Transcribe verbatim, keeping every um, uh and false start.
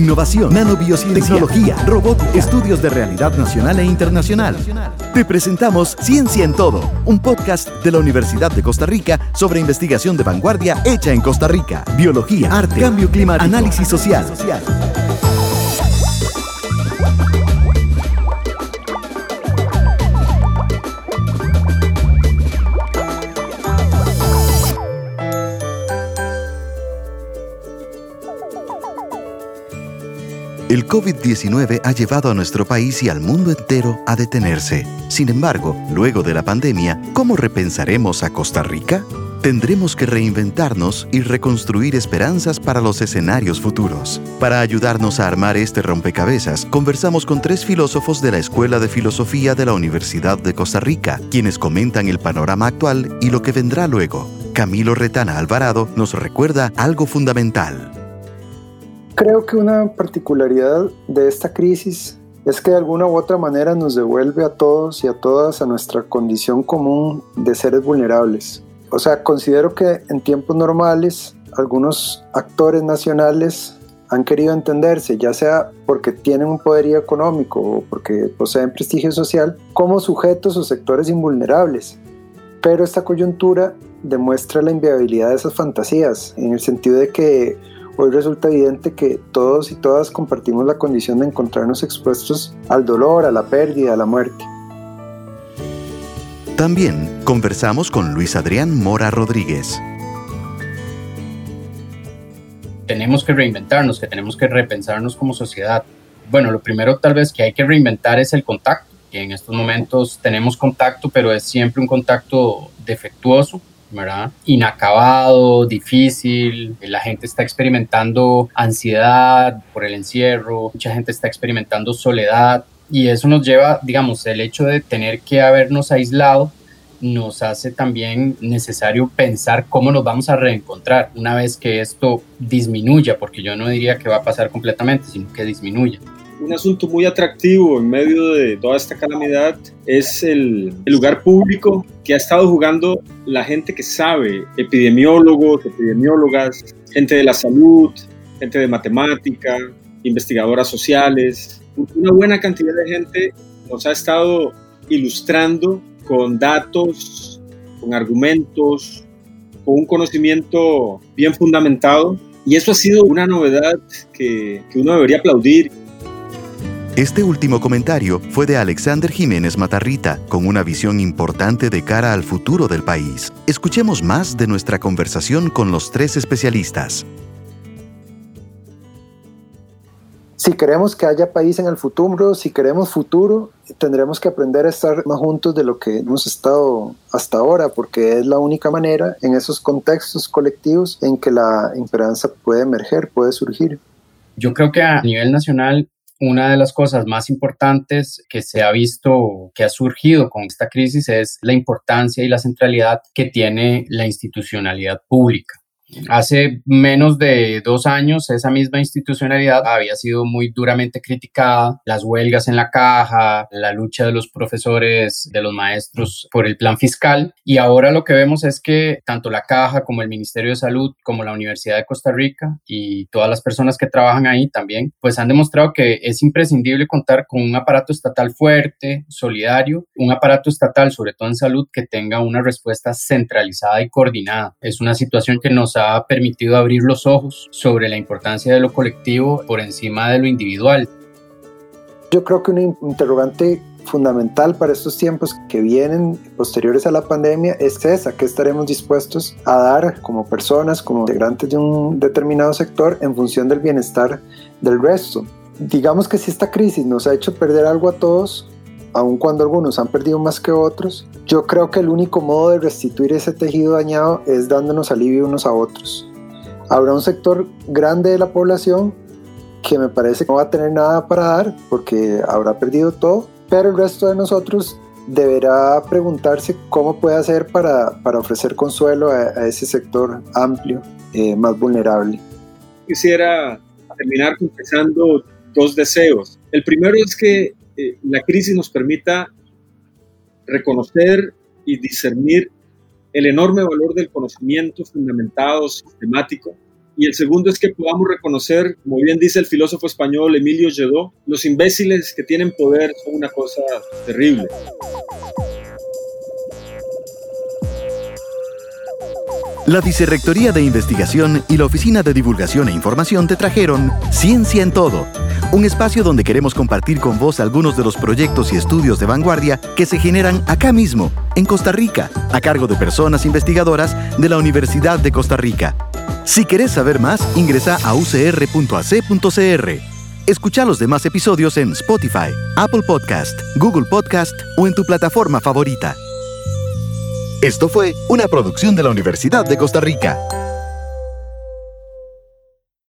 innovación, nanobiociencia, tecnología, robótica, estudios de realidad nacional e internacional. Te presentamos Ciencia en Todo, un podcast de la Universidad de Costa Rica sobre investigación de vanguardia hecha en Costa Rica. Biología, arte, cambio climático, análisis social. El COVID diecinueve ha llevado a nuestro país y al mundo entero a detenerse. Sin embargo, luego de la pandemia, ¿cómo repensaremos a Costa Rica? Tendremos que reinventarnos y reconstruir esperanzas para los escenarios futuros. Para ayudarnos a armar este rompecabezas, conversamos con tres filósofos de la Escuela de Filosofía de la Universidad de Costa Rica, quienes comentan el panorama actual y lo que vendrá luego. Camilo Retana Alvarado nos recuerda algo fundamental. Creo que una particularidad de esta crisis es que de alguna u otra manera nos devuelve a todos y a todas a nuestra condición común de seres vulnerables. O sea, considero que en tiempos normales algunos actores nacionales han querido entenderse, ya sea porque tienen un poderío económico o porque poseen prestigio social, como sujetos o sectores invulnerables. Pero esta coyuntura demuestra la inviabilidad de esas fantasías, en el sentido de que hoy resulta evidente que todos y todas compartimos la condición de encontrarnos expuestos al dolor, a la pérdida, a la muerte. También conversamos con Luis Adrián Mora Rodríguez. Tenemos que reinventarnos, que tenemos que repensarnos como sociedad. Bueno, lo primero tal vez que hay que reinventar es el contacto, que en estos momentos tenemos contacto, pero es siempre un contacto defectuoso, ¿verdad? Inacabado, difícil, la gente está experimentando ansiedad por el encierro, mucha gente está experimentando soledad y eso nos lleva, digamos, el hecho de tener que habernos aislado nos hace también necesario pensar cómo nos vamos a reencontrar una vez que esto disminuya, porque yo no diría que va a pasar completamente, sino que disminuya. Un asunto muy atractivo en medio de toda esta calamidad es el, el lugar público que ha estado jugando la gente que sabe, epidemiólogos, epidemiólogas, gente de la salud, gente de matemática, investigadoras sociales. Una buena cantidad de gente nos ha estado ilustrando con datos, con argumentos, con un conocimiento bien fundamentado. Y eso ha sido una novedad que, que uno debería aplaudir. Este último comentario fue de Alexander Jiménez Matarrita, con una visión importante de cara al futuro del país. Escuchemos más de nuestra conversación con los tres especialistas. Si queremos que haya país en el futuro, si queremos futuro, tendremos que aprender a estar más juntos de lo que hemos estado hasta ahora, porque es la única manera en esos contextos colectivos en que la esperanza puede emerger, puede surgir. Yo creo que a nivel nacional, una de las cosas más importantes que se ha visto, que ha surgido con esta crisis, es la importancia y la centralidad que tiene la institucionalidad pública. Hace menos de dos años esa misma institucionalidad había sido muy duramente criticada, las huelgas en la caja, la lucha de los profesores, de los maestros por el plan fiscal, y ahora lo que vemos es que tanto la caja como el Ministerio de Salud como la Universidad de Costa Rica y todas las personas que trabajan ahí también pues han demostrado que es imprescindible contar con un aparato estatal fuerte, solidario, un aparato estatal sobre todo en salud que tenga una respuesta centralizada y coordinada. Es una situación que nos ha permitido abrir los ojos sobre la importancia de lo colectivo por encima de lo individual. Yo creo que una interrogante fundamental para estos tiempos que vienen posteriores a la pandemia es esa: ¿qué estaremos dispuestos a dar como personas, como integrantes de un determinado sector en función del bienestar del resto? Digamos que si esta crisis nos ha hecho perder algo a todos, aun cuando algunos han perdido más que otros, yo creo que el único modo de restituir ese tejido dañado es dándonos alivio unos a otros. Habrá un sector grande de la población que me parece que no va a tener nada para dar porque habrá perdido todo, pero el resto de nosotros deberá preguntarse cómo puede hacer para, para ofrecer consuelo a, a ese sector amplio, eh, más vulnerable. Quisiera terminar confesando dos deseos. El primero es que Eh, la crisis nos permita reconocer y discernir el enorme valor del conocimiento fundamentado, sistemático, Y el segundo es que podamos reconocer, como bien dice el filósofo español Emilio Lledó, los imbéciles que tienen poder son una cosa terrible. La Vicerrectoría de Investigación y la Oficina de Divulgación e Información te trajeron Ciencia en Todo, un espacio donde queremos compartir con vos algunos de los proyectos y estudios de vanguardia que se generan acá mismo, en Costa Rica, a cargo de personas investigadoras de la Universidad de Costa Rica. Si querés saber más, ingresa a u c r punto a c punto c r. Escucha los demás episodios en Spotify, Apple Podcast, Google Podcast o en tu plataforma favorita. Esto fue una producción de la Universidad de Costa Rica.